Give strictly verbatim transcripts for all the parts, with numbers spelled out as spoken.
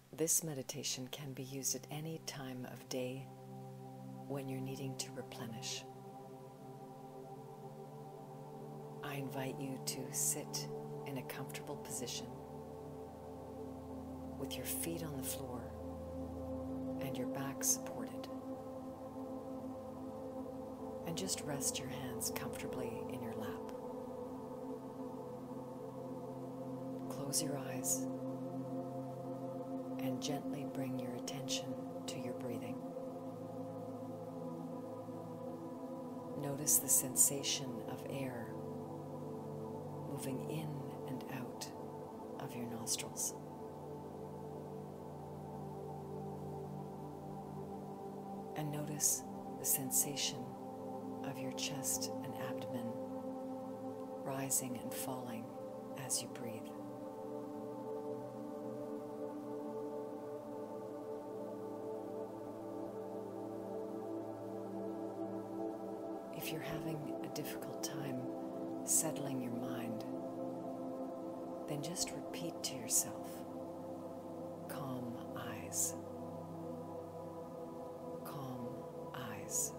This meditation can be used at any time of day when you're needing to replenish. I invite you to sit in a comfortable position with your feet on the floor and your back supported. And just rest your hands comfortably in your lap. Close your eyes and gently bring your attention to your breathing. Notice the sensation of air moving in and out of your nostrils. And notice the sensation of your chest and abdomen rising and falling as you breathe. If you're having a difficult time settling your mind, then just repeat to yourself, calm eyes, calm eyes.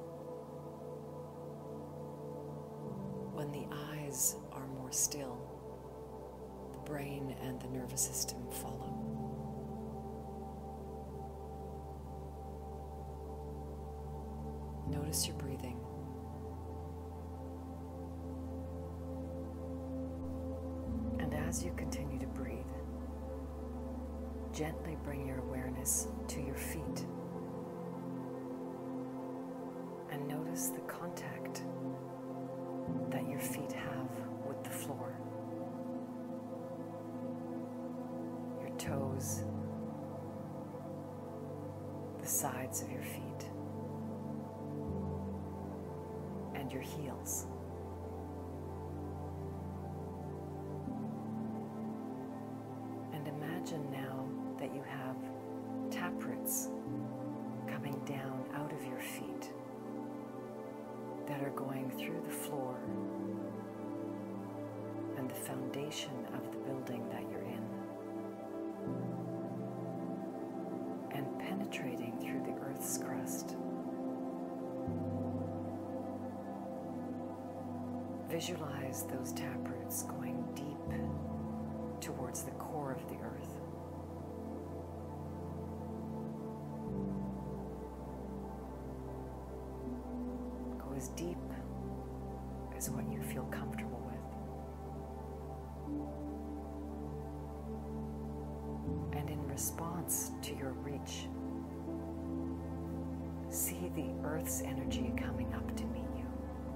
When the eyes are more still, the brain and the nervous system follow. Notice your breathing. And as you continue to breathe, gently bring your awareness to your feet and notice the contact that your feet have with the floor. Your toes, the sides of your feet, and your heels. And imagine now that you have taproots coming down out of your feet that are going through the floor and the foundation of the building that you're in, and penetrating through the earth's crust. Visualize those taproots going deep towards the core of the earth. Go as deep as what you feel comfortable with. And in response to your reach, see the earth's energy coming up to meet you.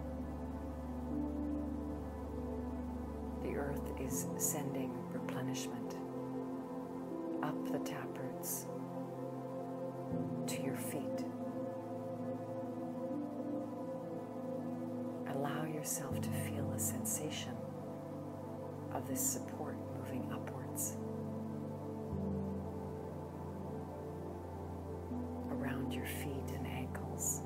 The earth is sending replenishment up the taproots to your feet. Allow yourself to feel a sensation of this support moving upwards around your feet and ankles,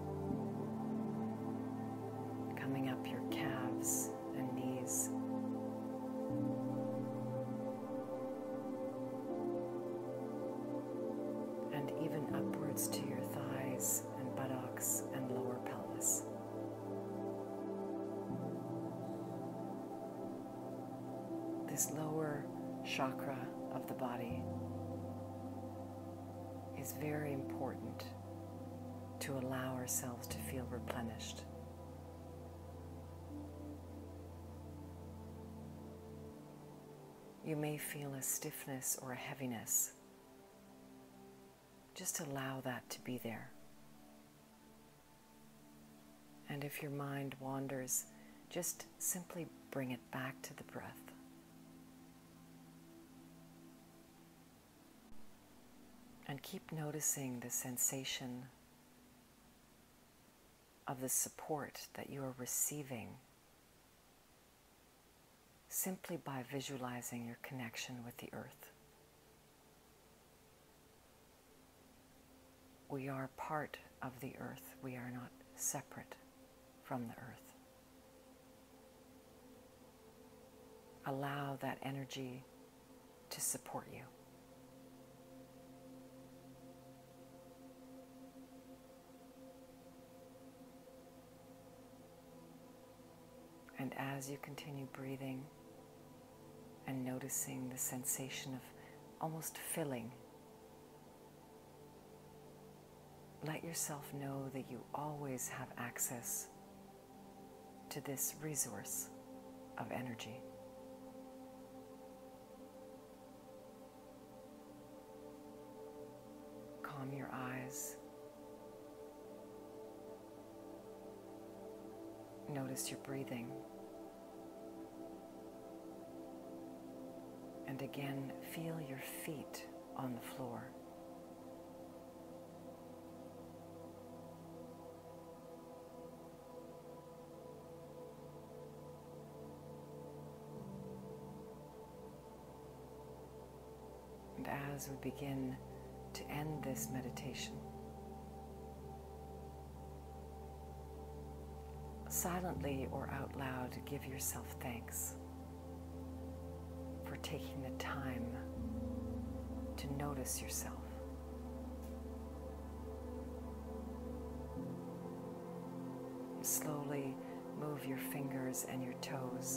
coming up your calves and knees, and even upwards to your thighs and buttocks and lower pelvis. This lower chakra of the body is very important to allow ourselves to feel replenished. You may feel a stiffness or a heaviness. Just allow that to be there. And if your mind wanders, just simply bring it back to the breath. And keep noticing the sensation of the support that you are receiving simply by visualizing your connection with the earth. We are part of the earth. We are not separate from the earth. Allow that energy to support you. as you continue breathing and noticing the sensation of almost filling, let yourself know that you always have access to this resource of energy. Calm your eyes. Notice your breathing. And again, feel your feet on the floor. And as we begin to end this meditation, silently or out loud, give yourself thanks for taking the time to notice yourself. Slowly move your fingers and your toes.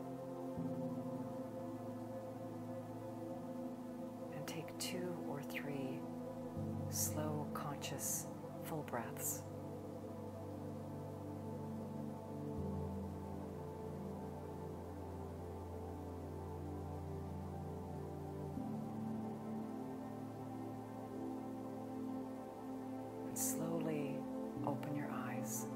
And take two or three slow, conscious, full breaths. And slowly open your eyes.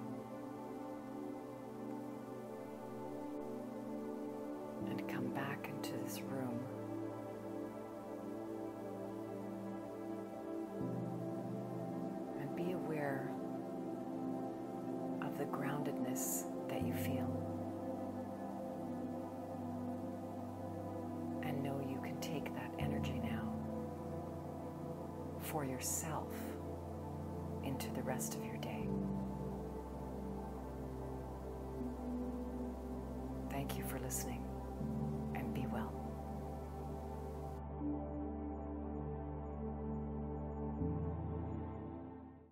And come back into this room. And be aware of the groundedness that you feel. And know you can take that energy now for yourself into the rest of your day. Thank you for listening.